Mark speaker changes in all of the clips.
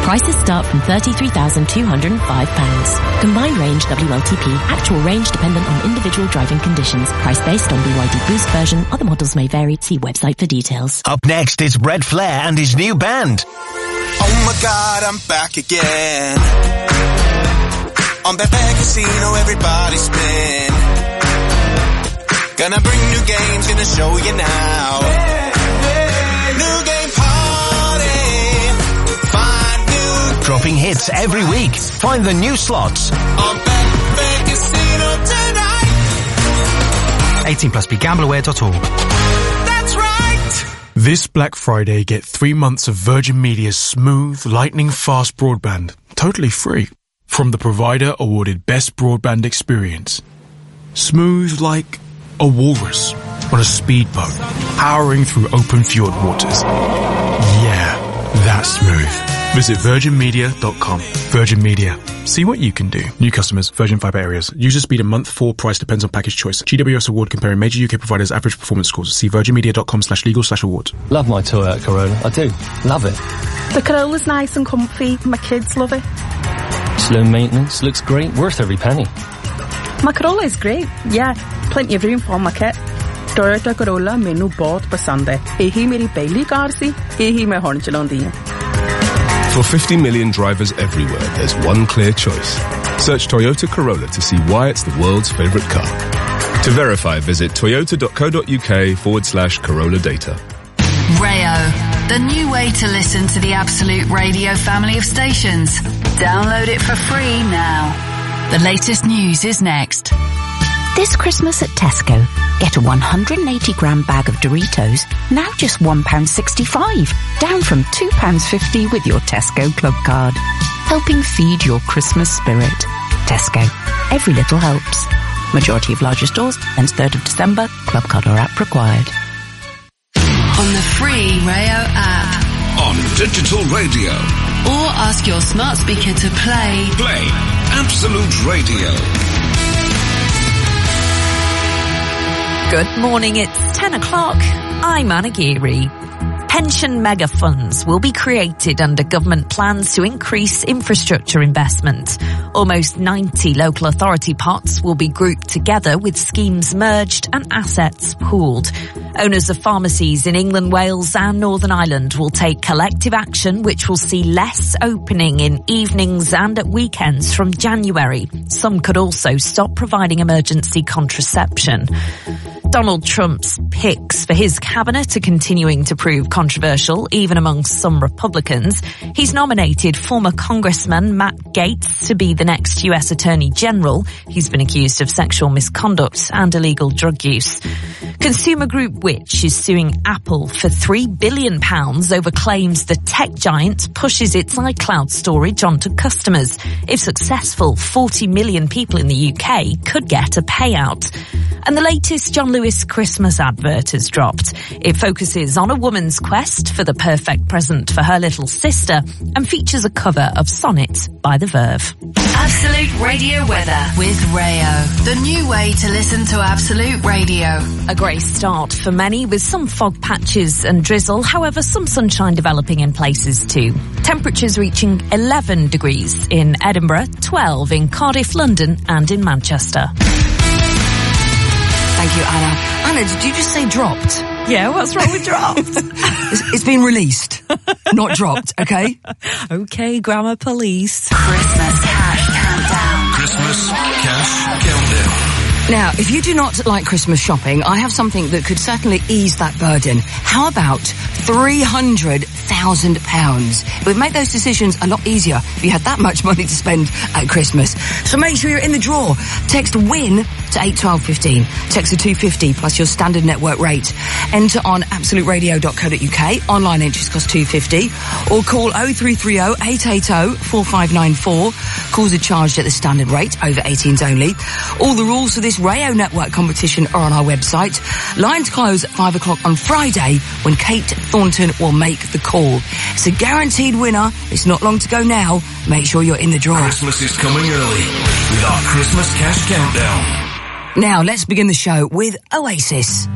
Speaker 1: Prices start from £33,205. Combined range WLTP. Actual range dependent on individual driving conditions. Price based on BYD Boost version. Other models may vary. See website for details.
Speaker 2: Up next is Red Flair and his new band.
Speaker 3: Oh my God, I'm back again. On Betfair Casino, everybody's spin. Gonna bring new games, gonna show you now. New game party. Find new.
Speaker 2: Dropping hits every week. Find the new slots.
Speaker 3: On Betfair Casino tonight.
Speaker 4: 18+ BeGambleAware.org.
Speaker 3: That's right.
Speaker 5: This Black Friday, get 3 months of Virgin Media's smooth, lightning-fast broadband, totally free, from the provider awarded Best Broadband Experience. Smooth like a walrus on a speedboat, powering through open fjord waters. Yeah, that's smooth. Visit virginmedia.com. Virgin Media. See what you can do. New customers, Virgin Fibre areas. User speed a month, 4 price depends on package choice. GWS award comparing major UK providers' average performance scores. See virginmedia.com/legal/awards.
Speaker 6: Love my Toyota Corolla. I do. Love it.
Speaker 7: The Corolla's nice and comfy. My kids love it.
Speaker 6: Slow maintenance. Looks great. Worth every penny.
Speaker 7: My Corolla is great. Yeah, plenty of room for my kit. Toyota Corolla मैनू बहुत पसंद है. यही मेरी पहली car सी. यही मैं हुण चलाउंदी हां.
Speaker 8: For 50 million drivers everywhere, there's one clear choice. Search Toyota Corolla to see why it's the world's favourite car. To verify, visit toyota.co.uk/Corolla data.
Speaker 9: Rayo, the new way to listen to the Absolute Radio family of stations. Download it for free now. The latest news is next.
Speaker 10: This Christmas at Tesco, get a 180-gram bag of Doritos, now just £1.65, down from £2.50 with your Tesco Club card. Helping feed your Christmas spirit. Tesco. Every little helps. Majority of larger stores, ends 3rd of December. Club card or app required.
Speaker 9: On the free Rayo app.
Speaker 11: On digital radio.
Speaker 9: Or ask your smart speaker to play.
Speaker 11: Play Absolute Radio.
Speaker 12: Good morning, it's 10 o'clock. I'm Anna Geary. Pension mega funds will be created under government plans to increase infrastructure investment. Almost 90 local authority pots will be grouped together with schemes merged and assets pooled. Owners of pharmacies in England, Wales and Northern Ireland will take collective action which will see less opening in evenings and at weekends from January. Some could also stop providing emergency contraception. Donald Trump's picks for his cabinet are continuing to prove controversial, even among some Republicans. He's nominated former Congressman Matt Gaetz to be the next US Attorney General. He's been accused of sexual misconduct and illegal drug use. Consumer group Which is suing Apple for £3 billion over claims the tech giant pushes its iCloud storage onto customers. If successful, 40 million people in the UK could get a payout. And the latest John Lewis Christmas advert has dropped. It focuses on a woman's quest for the perfect present for her little sister and features a cover of Sonnet by The Verve.
Speaker 9: Absolute Radio weather with Rayo, the new way to listen to Absolute Radio.
Speaker 12: A grey start for many with some fog patches and drizzle, however some sunshine developing in places too. Temperatures reaching 11 degrees in Edinburgh, 12 in Cardiff, London and in Manchester.
Speaker 13: Thank you, Anna. Anna, did you just say dropped?
Speaker 12: Yeah, what's wrong with dropped?
Speaker 13: It's been released, not dropped, okay?
Speaker 12: Okay, grammar police.
Speaker 9: Christmas Cash Countdown.
Speaker 11: Christmas Cash Countdown.
Speaker 13: Now, if you do not like Christmas shopping, I have something that could certainly ease that burden. How about £300,000? It would make those decisions a lot easier if you had that much money to spend at Christmas. So make sure you're in the draw. Text WIN to 81215. Text to 250 plus your standard network rate. Enter on absoluteradio.co.uk. Online entries cost £2.50. Or call 0330 880 4594. Calls are charged at the standard rate, over 18s only. All the rules for this Rayo Network competition are on our website. Lines close at 5 o'clock on Friday when Kate Thornton will make the call. It's a guaranteed winner. It's not long to go now. Make sure you're in the draw.
Speaker 11: Christmas is coming early with our Christmas Cash Countdown.
Speaker 13: Now let's begin the show with Oasis.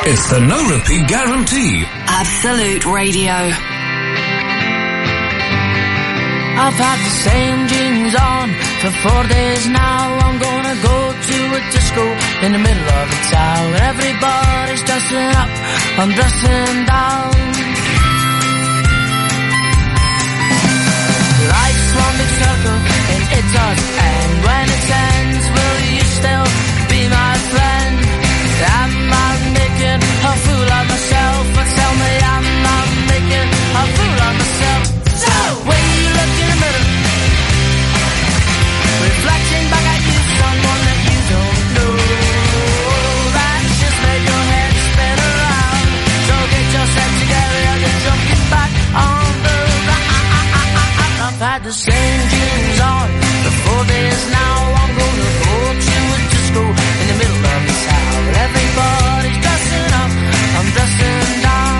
Speaker 11: It's the no repeat guarantee.
Speaker 9: Absolute Radio.
Speaker 14: I've had the same jeans on for 4 days now. I'm gonna go to a disco in the middle of the town. Everybody's dressing up, I'm dressing down. Life's one big circle and it does end. When it ends, will you still be my friend? Am I making a fool of myself? But tell me, am I making a fool of myself? So, when you look in the mirror, reflecting back at you, someone that you don't know, that's just made your head spin around. So get yourself together and get jumping back on the ride. I've had the same jeans on for 4 days now. I'm gonna go to a disco in the middle of the town. Everybody's dressing up, I'm dressing down.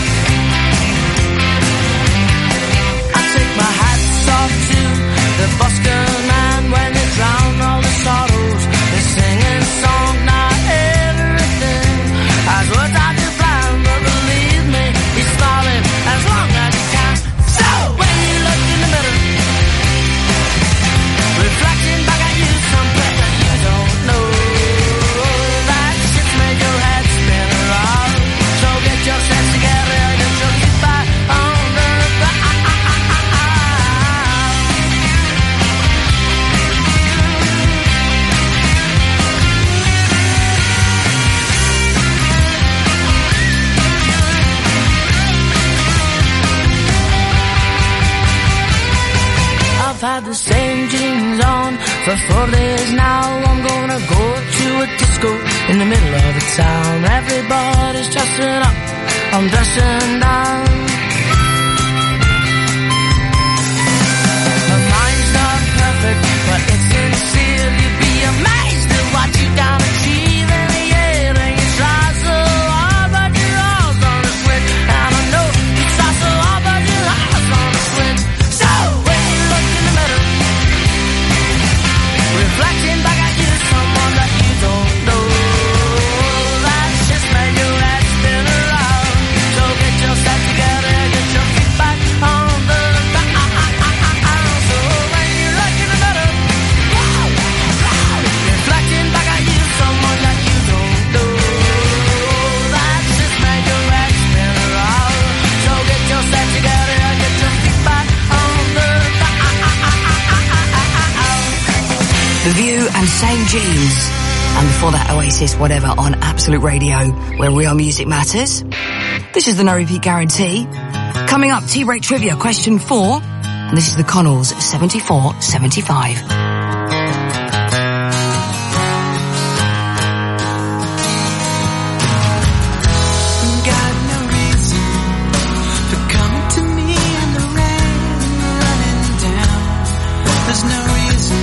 Speaker 14: I take my hats off to the busker man when they drown all the sorrows. They're singing songs, not everything as what I could plan, but believe me, he's smiling as long as he can. So when you look in the mirror, reflecting back at you someplace that you don't know, that shit's made your head spin around. So get yourself together and get your feet back on the ground. I've had the same jeans on for 4 days now. I'm gonna go to a disco in the middle of the town. Everybody's dressing up, I'm dressing down. My mind's not perfect, but it's sincere. You'd be amazed at what you can achieve in the air. And you try so hard, but your all's on a swing. And I know you try so hard, but your all's on a swing. So when you look in the mirror, reflecting back at you, someone that you don't know, that's just made your head spin around. So get yourself together, get your feet back on the ground. So when you look in the mirror, reflecting back at you, someone that you don't know, that's just made your head spin around. So get yourself together, get your feet back on the ground.
Speaker 13: The View and Same Jeans. And before that, Oasis, Whatever, on Absolute Radio, where real music matters. This is the No Repeat Guarantee. Coming up, Tea Break Trivia, question 4. And this is the Connells, 74-75.
Speaker 3: Got no reason for coming to me in the rain, running down. There's no reason.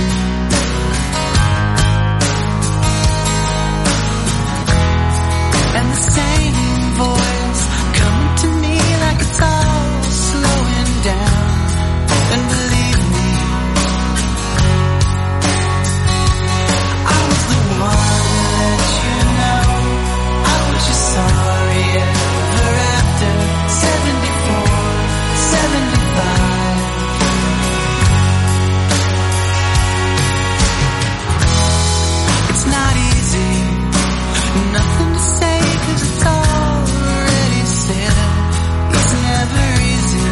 Speaker 3: And the same voice coming to me like it's all slowing down. And believe me, I was the one to let you know I was just sorry ever after 74, 75. It's not easy, nothing to say 'cause it's already said. It's never easy.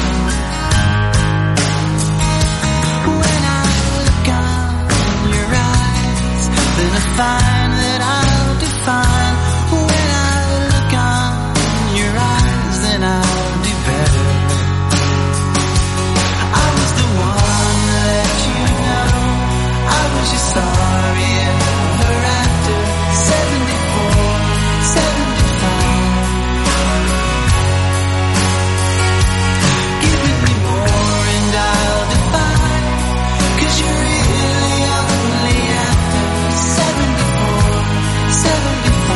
Speaker 3: When I look on your eyes, then I find that I'll define. When I look on your eyes, then I'll do better. I was the one to let you know I was just sorry ever after 74, 75. Giving me more and I'll define, 'cause you're really only after 74, 75.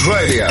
Speaker 15: Absolute Radio.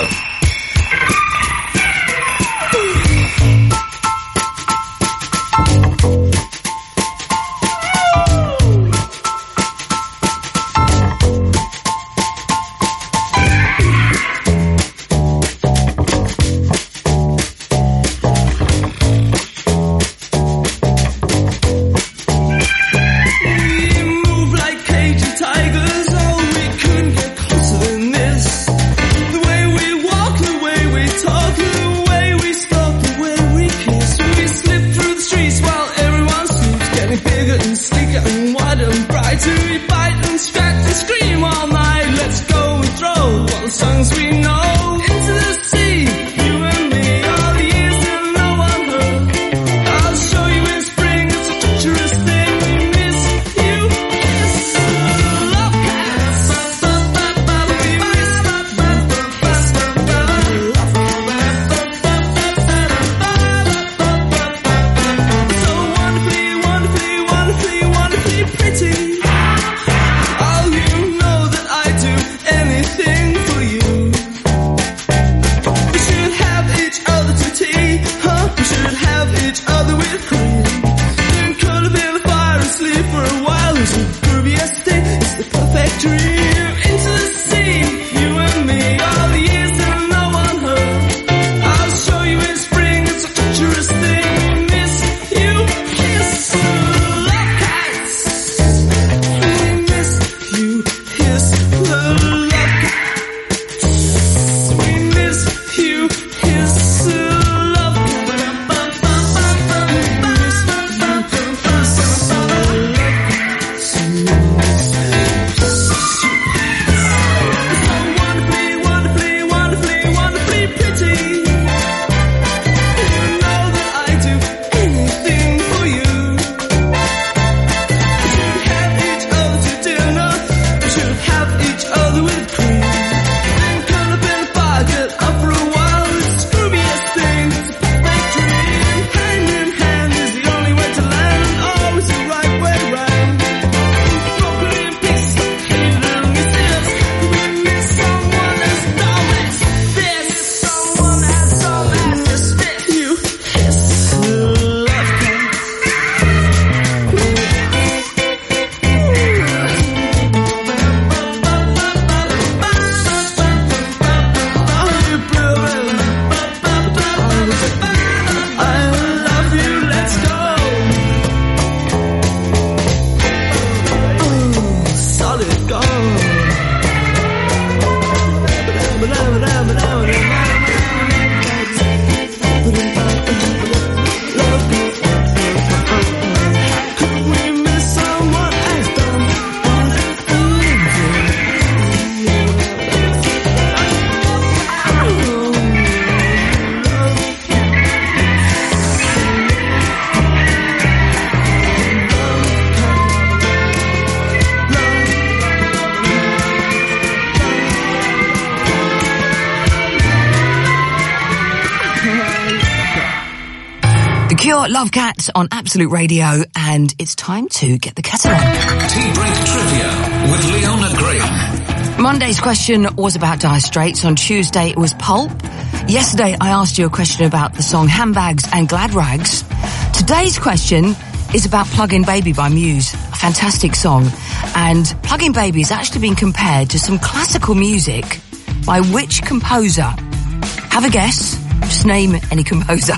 Speaker 13: Love Cats on Absolute Radio, and it's time to get the kettle on.
Speaker 11: Tea Break Trivia with Leona Graham.
Speaker 13: Monday's question was about Dire Straits. On Tuesday it was Pulp. Yesterday I asked you a question about the song Handbags and Glad Rags. Today's question is about Plug-in Baby by Muse, a fantastic song. And Plug-in Baby has actually been compared to some classical music by which composer? Have a guess. Just name any composer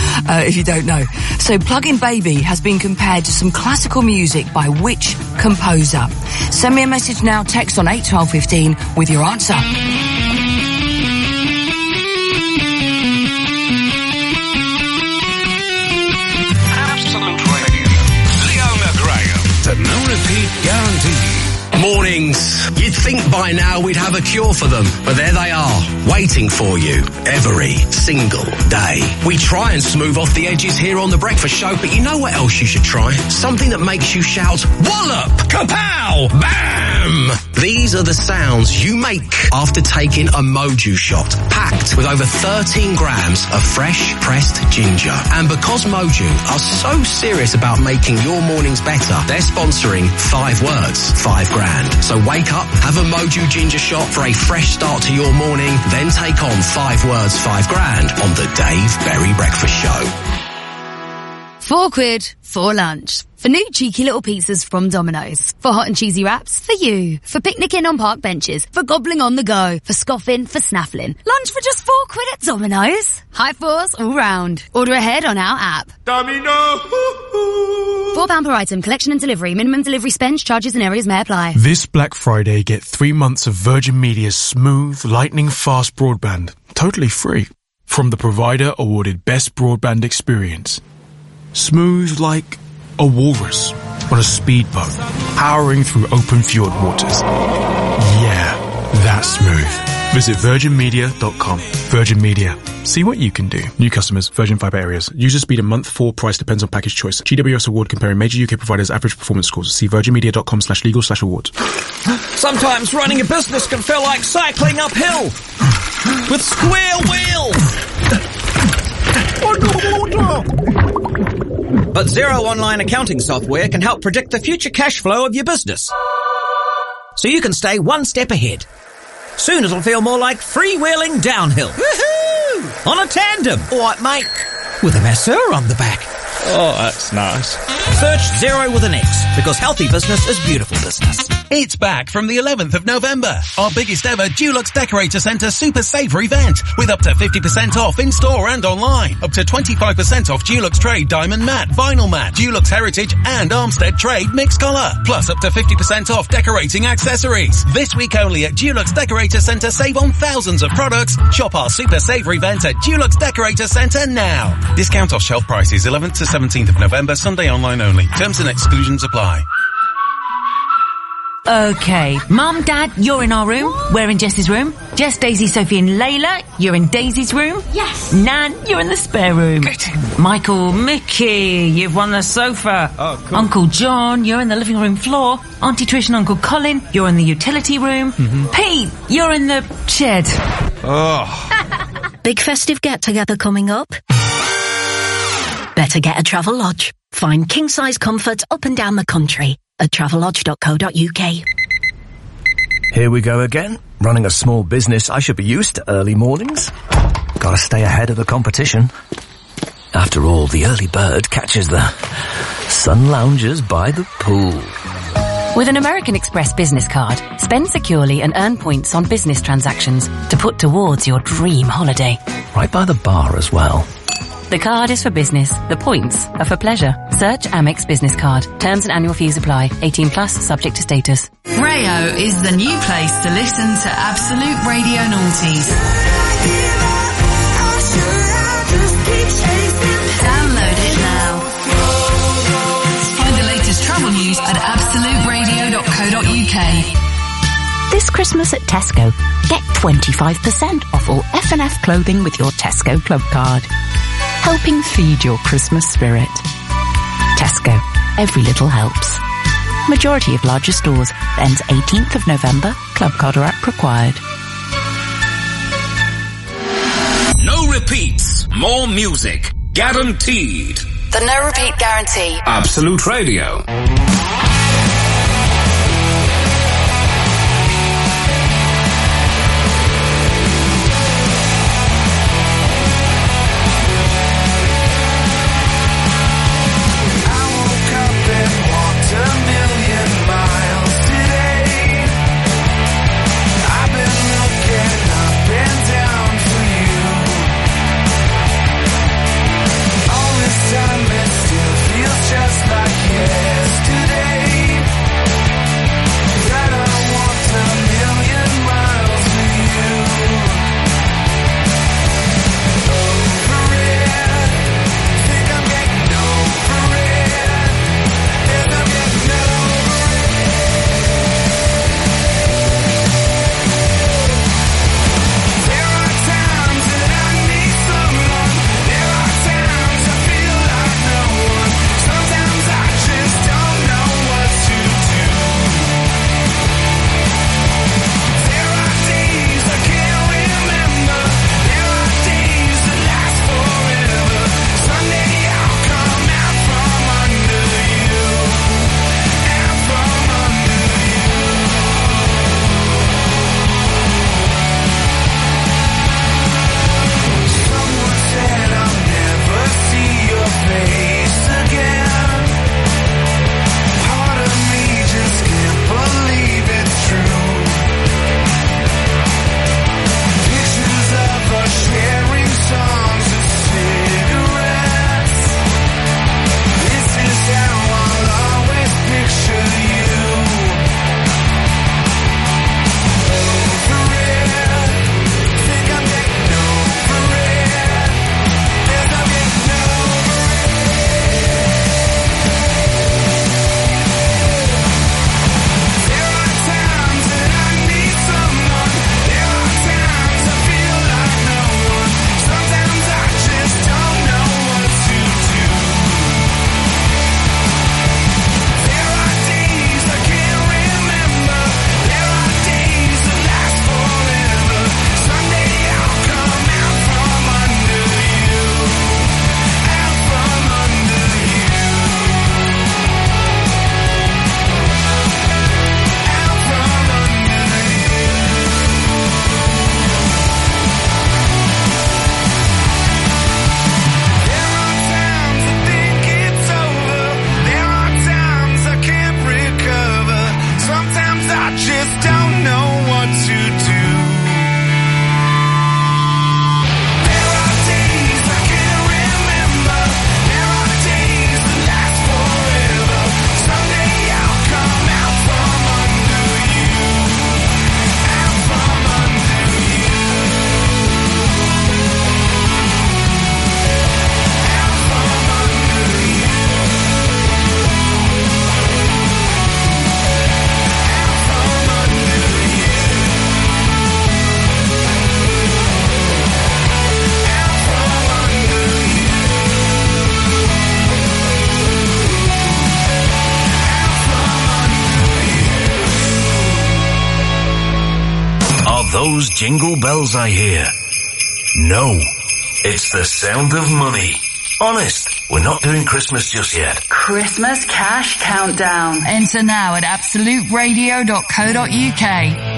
Speaker 13: if you don't know. So Plug-in Baby has been compared to some classical music by which composer? Send me a message now, text on 81215 with your answer.
Speaker 11: Absolute Radio. Leona Graham. The no repeat guarantee.
Speaker 16: Mornings. You'd think by now we'd have a cure for them, but there they are, waiting for you every single day. We try and smooth off the edges here on The Breakfast Show, but you know what else you should try? Something that makes you shout, wallop, kapow, bam! These are the sounds you make after taking a Moju shot, packed with over 13 grams of fresh pressed ginger. And because Moju are so serious about making your mornings better, they're sponsoring 5 words, 5 grand. So wake up, Have a Moju ginger shot for a fresh start to your morning, then take on 5 words, 5 grand on the Dave Berry Breakfast Show.
Speaker 15: £4 for lunch. For new cheeky little pizzas from Domino's. For hot and cheesy wraps, for you. For picnicking on park benches. For gobbling on the go. For scoffing, for snaffling. Lunch for just £4 at Domino's. High fours all round. Order ahead on our app.
Speaker 5: Domino!
Speaker 15: £4 per item. Collection and delivery. Minimum delivery spend, charges and areas may apply.
Speaker 5: This Black Friday, get 3 months of Virgin Media's smooth, lightning fast broadband. Totally free. From the provider awarded Best Broadband Experience. Smooth like a walrus on a speedboat, powering through open fjord waters. Yeah, that's smooth. Visit virginmedia.com. Virgin Media. See what you can do. New customers, Virgin Fibre areas. User speed a month, 4 price depends on package choice. GWS award comparing major UK providers' average performance scores. See virginmedia.com/legal/awards.
Speaker 17: Sometimes running a business can feel like cycling uphill with square wheels. But Xero online accounting software can help predict the future cash flow of your business, so you can stay one step ahead. Soon it'll feel more like freewheeling downhill. Woohoo! On a tandem. All right, mate. With a masseur on the back.
Speaker 18: Oh, that's nice.
Speaker 17: Search Xero with an X, because healthy business is beautiful business.
Speaker 19: It's back from the 11th of November. Our biggest ever Dulux Decorator Centre Super Saver event, with up to 50% off in store and online. Up to 25% off Dulux Trade Diamond Matte, Vinyl Matte, Dulux Heritage and Armstead Trade Mixed Colour. Plus up to 50% off decorating accessories. This week only at Dulux Decorator Centre, save on thousands of products. Shop our Super Saver event at Dulux Decorator Centre now. Discount off shelf prices 11th to 17th of November, Sunday online only. Terms and exclusions apply.
Speaker 12: Okay, Mum, Dad, you're in our room. We're in Jess's room. Jess, Daisy, Sophie and Layla, you're in Daisy's room.
Speaker 20: Yes.
Speaker 12: Nan, you're in the spare room. Michael, Mickey, you've won the sofa.
Speaker 18: Oh, cool.
Speaker 12: Uncle John, you're in the living room floor. Auntie Trish and Uncle Colin, you're in the utility room. Pete, you're in the shed.
Speaker 18: Oh.
Speaker 20: Big festive get-together coming up? Better get a Travel Lodge. Find king-size comforts up and down the country at travellodge.co.uk.
Speaker 21: Here we go again. Running a small business, I should be used to early mornings. Gotta stay ahead of the competition. After all, the early bird catches the sun loungers by the pool.
Speaker 22: With an American Express business card, spend securely and earn points on business transactions to put towards your dream holiday.
Speaker 21: Right by the bar as well.
Speaker 22: The card is for business. The points are for pleasure. Search Amex Business Card. Terms and annual fees apply. 18 plus, subject to status.
Speaker 9: Rayo is the new place to listen to Absolute Radio Noughties. Download it now. Find the latest travel news at absoluteradio.co.uk.
Speaker 10: This Christmas at Tesco, get 25% off all F&F clothing with your Tesco Club Card. Helping feed your Christmas spirit. Tesco. Every little helps. Majority of larger stores. Ends 18th of November. Club Card or app required.
Speaker 11: No repeats. More music. Guaranteed.
Speaker 9: The no repeat guarantee.
Speaker 11: Absolute Radio.
Speaker 3: Just like yesterday.
Speaker 11: those jingle bells I hear? No, it's the sound of money. Honest, we're not doing Christmas just yet.
Speaker 9: Christmas Cash Countdown. Enter now at absoluteradio.co.uk.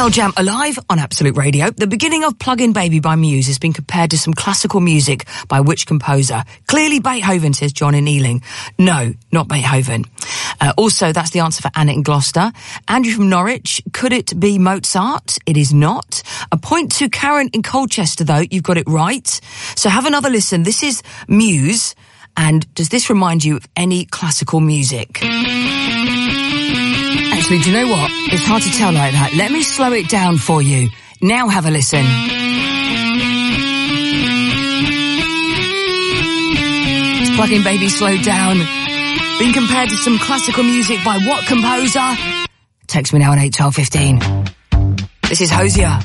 Speaker 13: Pearl Jam Alive on Absolute Radio. The beginning of Plug-in Baby by Muse has been compared to some classical music by which composer? Clearly Beethoven, says John in Ealing. No, not Beethoven. Also, that's the answer for Anna in Gloucester. Andrew from Norwich, could it be Mozart? It is not. A point to Karen in Colchester, though. You've got it right. So have another listen. This is Muse. And does this remind you of any classical music? Actually, do you know what? It's hard to tell like that. Let me slow it down for you. Now have a listen. It's Plug-in Baby slowed down. Being compared to some classical music by what composer? Text me now on 81215. This is Hosier.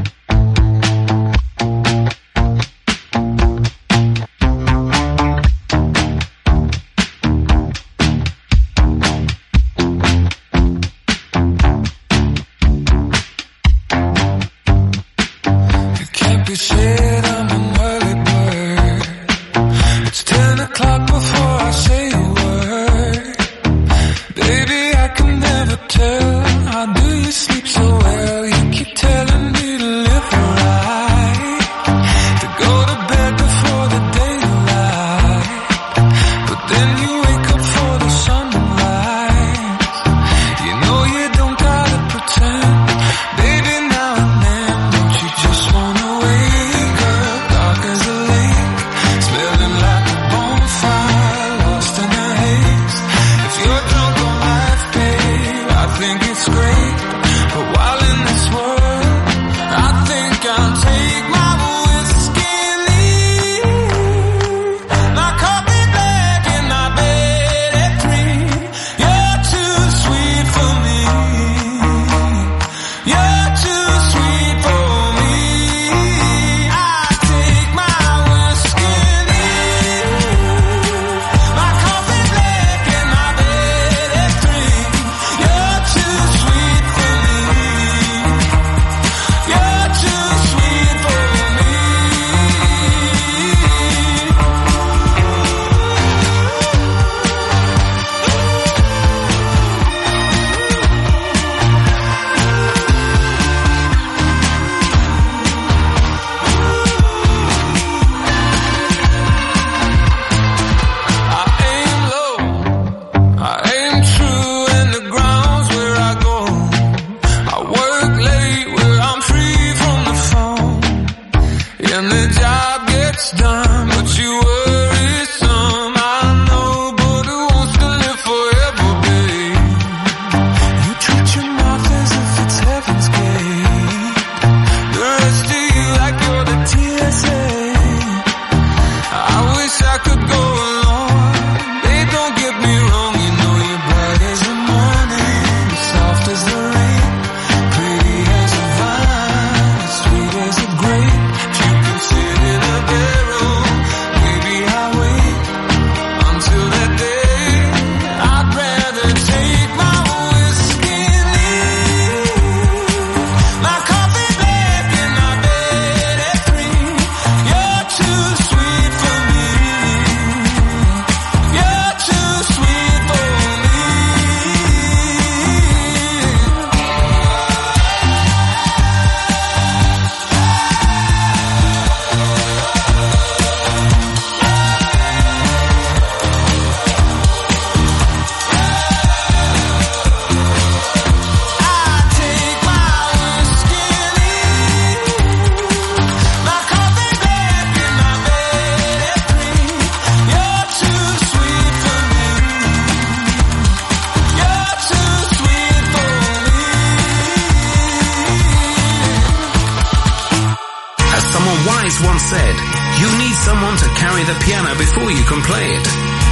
Speaker 16: once said, you need someone to carry the piano before you can play it.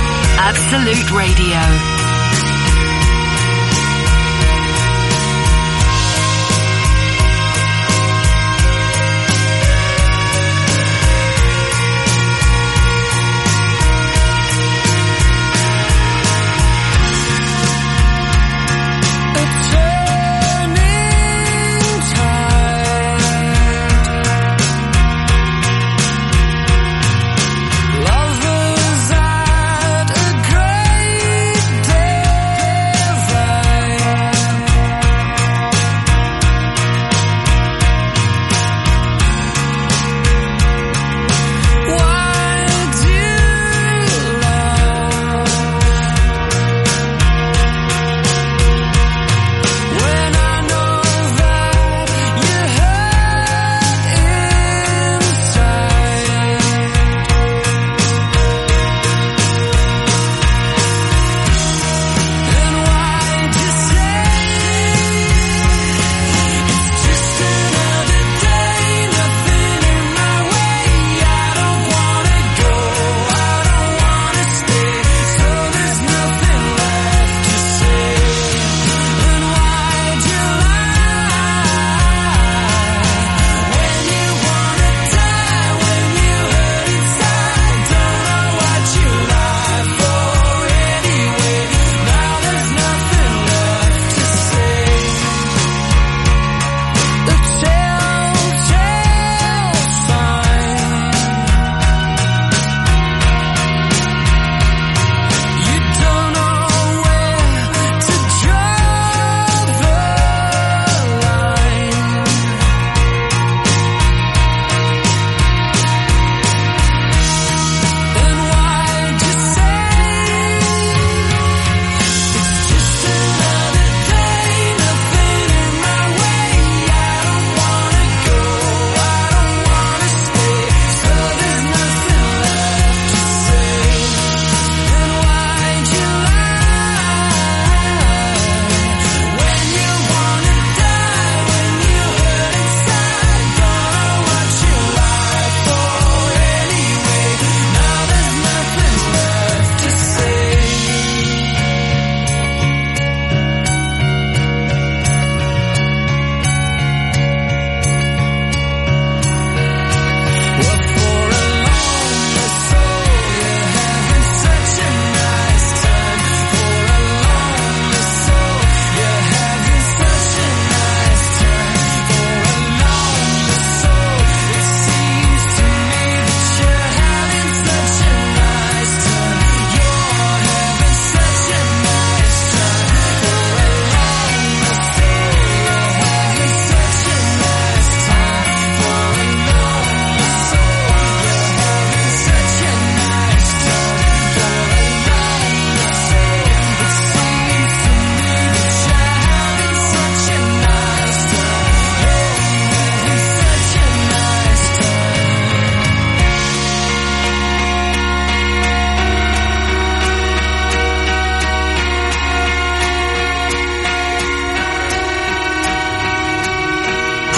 Speaker 9: Absolute Radio.
Speaker 14: Lovers at a great day.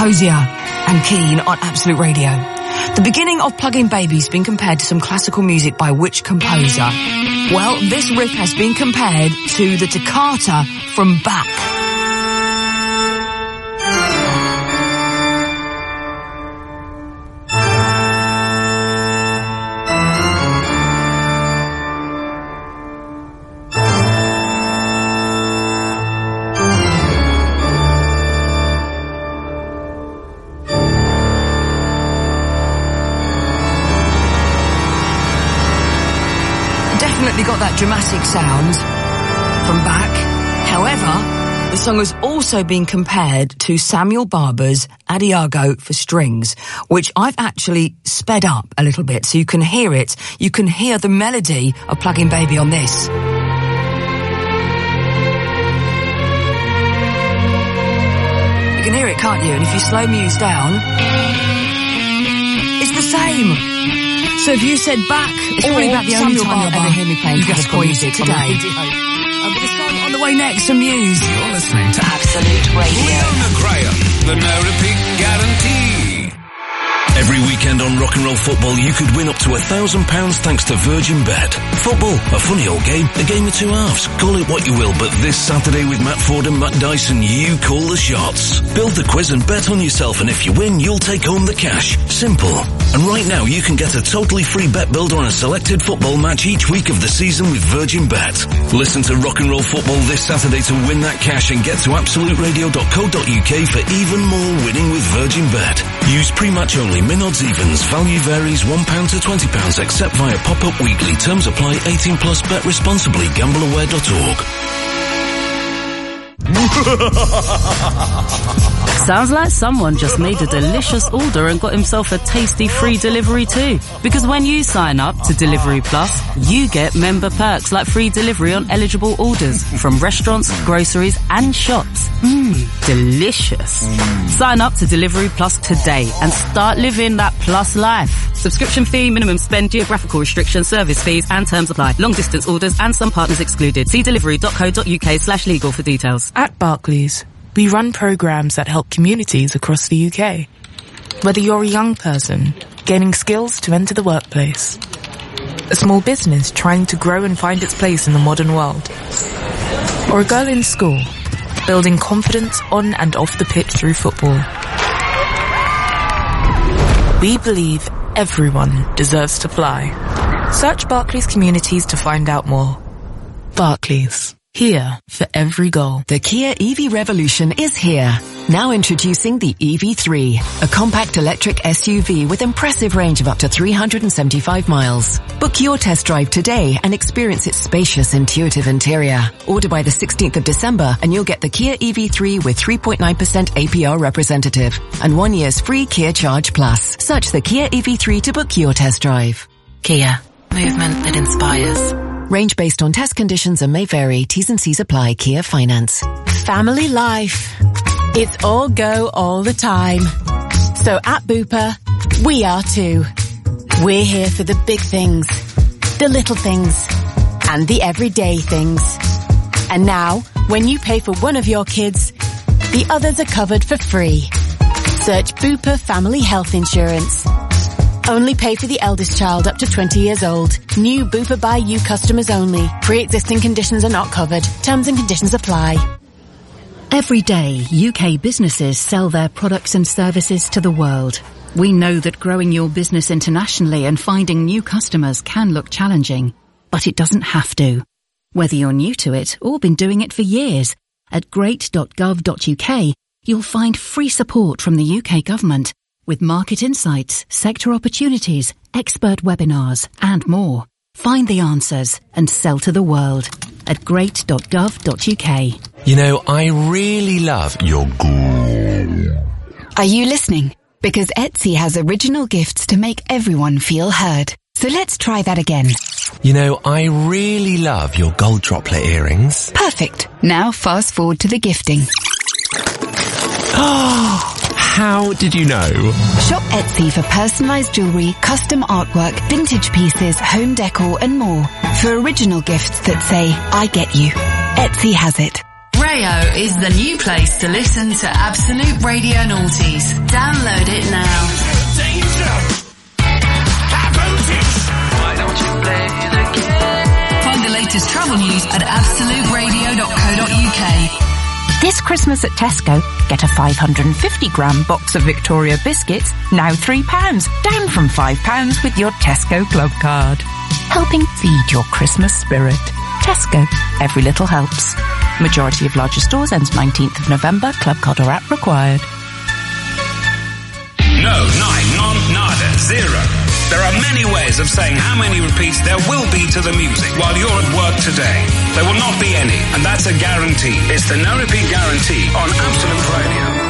Speaker 13: Hosier and Keen on Absolute Radio. The beginning of Plug-in Baby's been compared to some classical music by which composer? Well, this riff has been compared to the Toccata from Bach. Got that dramatic sound from Bach. However, the song has also been compared to Samuel Barber's Adiago for strings, which I've actually sped up a little bit so you can hear it. You can hear the melody of Plug-in Baby on this. You can hear it, can't you? And if you slow Muse down, it's the same. So if you said Bach, it's probably about the only time you'll ever hear me playing classical music today. But the song on the way next from Muse.
Speaker 11: You're listening to Absolute Radio. Leona Graham, the no repeat guarantee. Every weekend on Rock and Roll Football, you could win up to £1,000 thanks to Virgin Bet. Football, a funny old game, a game of two halves. Call it what you will, but this Saturday with Matt Ford and Matt Dyson, you call the shots. Build the quiz and bet on yourself, and if you win, you'll take home the cash. Simple. And right now, you can get a totally free bet builder on a selected football match each week of the season with Virgin Bet. Listen to Rock and Roll Football this Saturday to win that cash and get to absoluteradio.co.uk for even more winning with Virgin Bet. Use pre-match only. Min odds evens. Value varies £1 to £20, except via pop-up weekly. Terms apply. 18 plus. Bet responsibly. Gambleaware.org.
Speaker 1: Sounds like someone just made a delicious order and got himself a tasty free delivery too. Because when you sign up to Delivery Plus, you get member perks like free delivery on eligible orders from restaurants, groceries and shops. Delicious. Sign up to Delivery Plus today and start living that plus life. Subscription fee, minimum spend, geographical restrictions, service fees and terms apply. Long distance orders and some partners excluded. See delivery.co.uk/legal for details.
Speaker 2: At Barclays, we run programs that help communities across the UK. Whether you're a young person gaining skills to enter the workplace, a small business trying to grow and find its place in the modern world, or a girl in school building confidence on and off the pitch through football, we believe everyone deserves to fly. Search Barclays Communities to find out more. Barclays. Here for every goal.
Speaker 23: The Kia EV revolution is here. Now introducing the EV3, a compact electric SUV with impressive range of up to 375 miles. Book your test drive today and experience its spacious, intuitive interior. Order by the 16th of December and you'll get the Kia EV3 with 3.9% APR representative and 1 year's free Kia Charge Plus. Search the Kia EV3 to book your test drive.
Speaker 22: Kia. Movement that inspires.
Speaker 23: Range based on test conditions and may vary. T's and C's apply. Kia Finance.
Speaker 24: Family life. It's all go all the time. So at Bupa, we are too. We're here for the big things, the little things, and the everyday things. And now, when you pay for one of your kids, the others are covered for free. Search Bupa Family Health Insurance. Only pay for the eldest child up to 20 years old. New Bupa by You customers only. Pre-existing conditions are not covered. Terms and conditions apply.
Speaker 20: Every day, UK businesses sell their products and services to the world. We know that growing your business internationally and finding new customers can look challenging, but it doesn't have to. Whether you're new to it or been doing it for years, at great.gov.uk, you'll find free support from the UK government with market insights, sector opportunities, expert webinars, and more. Find the answers and sell to the world at great.gov.uk.
Speaker 25: You know, I really love your
Speaker 26: Are you listening? Because Etsy has original gifts to make everyone feel heard. So let's try that again.
Speaker 25: You know, I really love your gold droplet earrings.
Speaker 26: Perfect. Now fast forward to the gifting.
Speaker 25: How did you know?
Speaker 26: Shop Etsy for personalised jewellery, custom artwork, vintage pieces, home decor and more. For original gifts that say, I get you. Etsy has it.
Speaker 9: Creo is the new place to listen to Absolute Radio Noughties. Download it now. Find the latest travel news at absoluteradio.co.uk.
Speaker 10: This Christmas at Tesco, get a 550-gram box of Victoria biscuits, now £3, down from £5 with your Tesco Club card. Helping feed your Christmas spirit. Tesco. Every little helps. Majority of larger stores ends 19th of November. Club card or app required.
Speaker 11: No, nine, none, nada, zero. There are many ways of saying how many repeats there will be to the music while you're at work today. There will not be any, and that's a guarantee. It's the no repeat guarantee on Absolute Radio.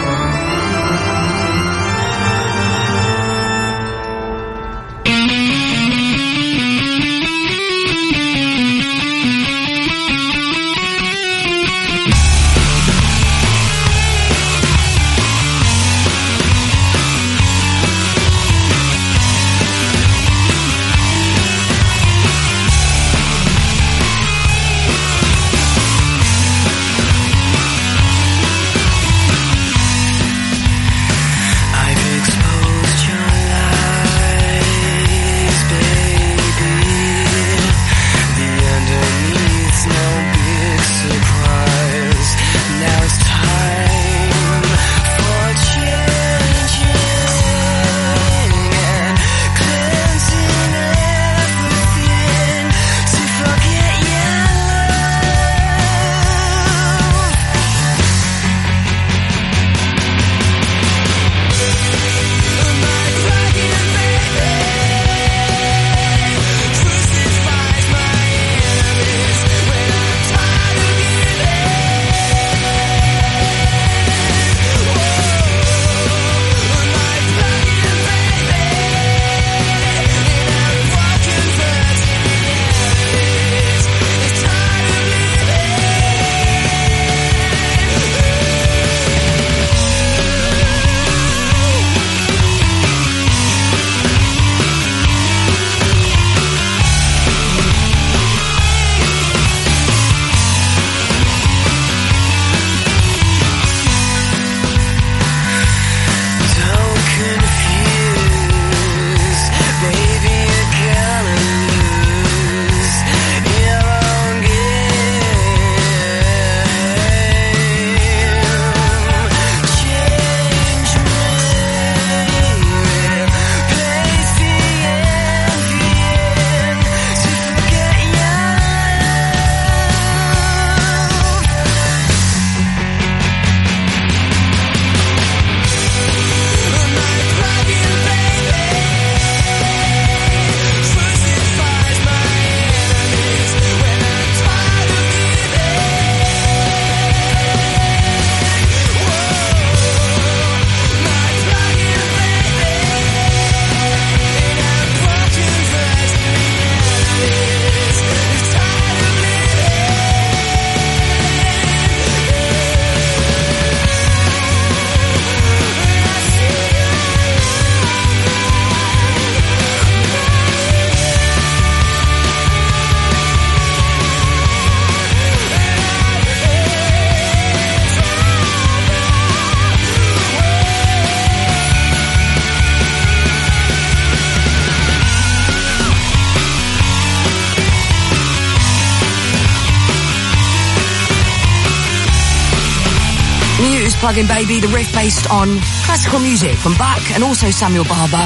Speaker 13: Plug-in Baby, the riff based on classical music from Bach and also Samuel Barber.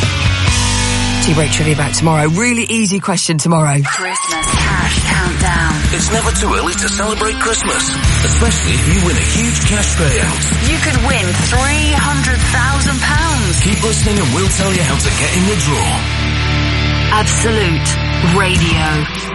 Speaker 13: Tea-break trivia back tomorrow. Really easy question tomorrow.
Speaker 9: Christmas cash countdown.
Speaker 11: It's never too early to celebrate Christmas, especially if you win a huge cash payout.
Speaker 9: You could win £300,000.
Speaker 11: Keep listening and we'll tell you how to get in the draw.
Speaker 9: Absolute Radio.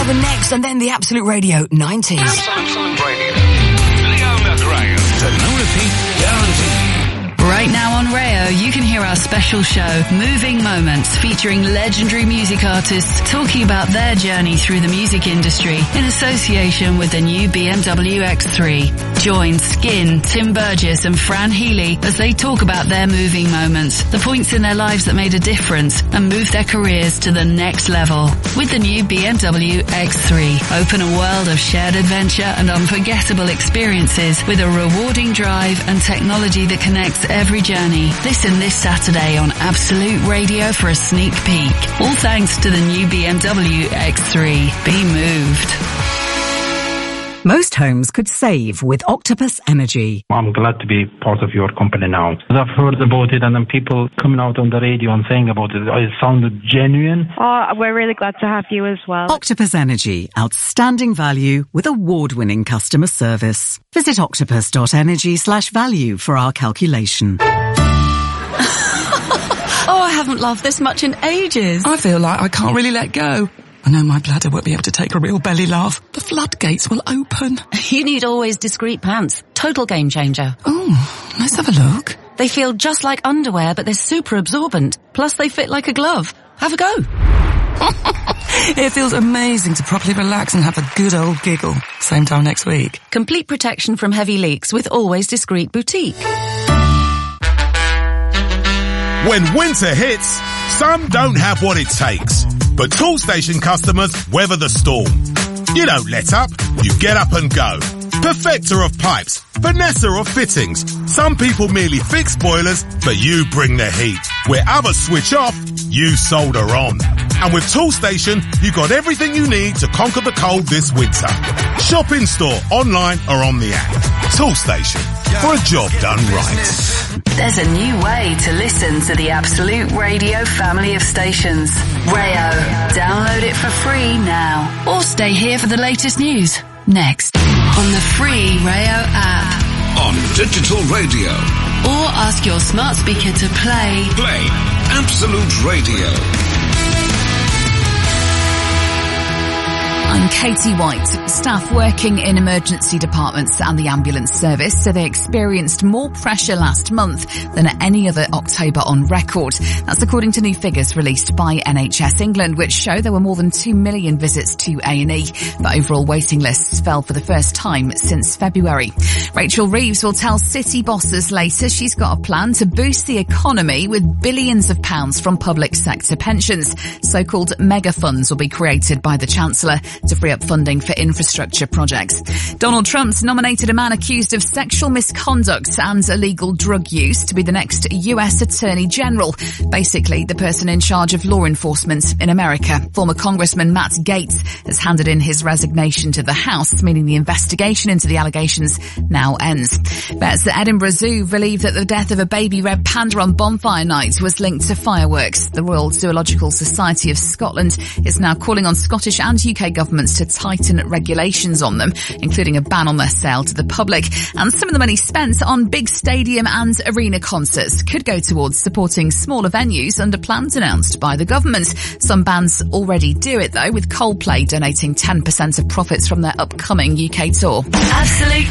Speaker 13: Melbourne next, and then the Absolute Radio 90s.
Speaker 11: Absolute Radio. Leona Graham. The no repeat guarantee.
Speaker 9: Right now on Rayo, you can hear our special show, Moving Moments, featuring legendary music artists talking about their journey through the music industry in association with the new BMW X3. Join Skin, Tim Burgess and Fran Healy as they talk about their moving moments, the points in their lives that made a difference and moved their careers to the next level. With the new BMW X3, open a world of shared adventure and unforgettable experiences with a rewarding drive and technology that connects every journey. Listen this Saturday on Absolute Radio for a sneak peek. All thanks to the new BMW X3. Be moved.
Speaker 4: Most homes could save with Octopus Energy.
Speaker 5: I'm glad to be part of your company now. I've heard about it and then people coming out on the radio and saying about it. It sounded genuine.
Speaker 6: Oh, we're really glad to have you as well.
Speaker 4: Octopus Energy. Outstanding value with award-winning customer service. Visit octopus.energy/value for our calculation.
Speaker 7: Oh, I haven't laughed this much in ages.
Speaker 8: I feel like I can't really let go. I know my bladder won't be able to take a real belly laugh. The floodgates will open.
Speaker 7: You need Always Discreet pants. Total game changer.
Speaker 8: Oh, let's have a look.
Speaker 7: They feel just like underwear, but they're super absorbent. Plus they fit like a glove. Have a go.
Speaker 8: It feels amazing to properly relax and have a good old giggle. Same time next week.
Speaker 7: Complete protection from heavy leaks with Always Discreet Boutique.
Speaker 15: When winter hits, some don't have what it takes. But Toolstation customers weather the storm. You don't let up, you get up and go. Perfecter of pipes, finesser of fittings. Some people merely fix boilers, but you bring the heat. Where others switch off, you solder on. And with Toolstation, you got everything you need to conquer the cold this winter. Shop in store, online or on the app. Toolstation, for a job done right.
Speaker 9: There's a new way to listen to the Absolute Radio family of stations. Rayo. Download it for free now. Or stay here for the latest news. Next. On the free Rayo app.
Speaker 11: On digital radio.
Speaker 9: Or ask your smart speaker to play.
Speaker 11: Play Absolute Radio.
Speaker 27: I'm Katie White. Staff working in emergency departments and the ambulance service say they experienced more pressure last month than at any other October on record. That's according to new figures released by NHS England, which show there were more than 2 million visits to A&E. But overall waiting lists fell for the first time since February. Rachel Reeves will tell city bosses later she's got a plan to boost the economy with billions of pounds from public sector pensions. So-called mega funds will be created by the Chancellor to free up funding for infrastructure projects. Donald Trump's nominated a man accused of sexual misconduct and illegal drug use to be the next US Attorney General, basically the person in charge of law enforcement in America. Former Congressman Matt Gaetz has handed in his resignation to the House, meaning the investigation into the allegations now ends. Vets at Edinburgh Zoo believe that the death of a baby red panda on bonfire night was linked to fireworks. The Royal Zoological Society of Scotland is now calling on Scottish and UK governments to tighten regulations on them, including a ban on their sale to the public. And some of the money spent on big stadium and arena concerts could go towards supporting smaller venues under plans announced by the government. Some bands already do it though, with Coldplay donating 10% of profits from their upcoming UK tour.
Speaker 9: Absolute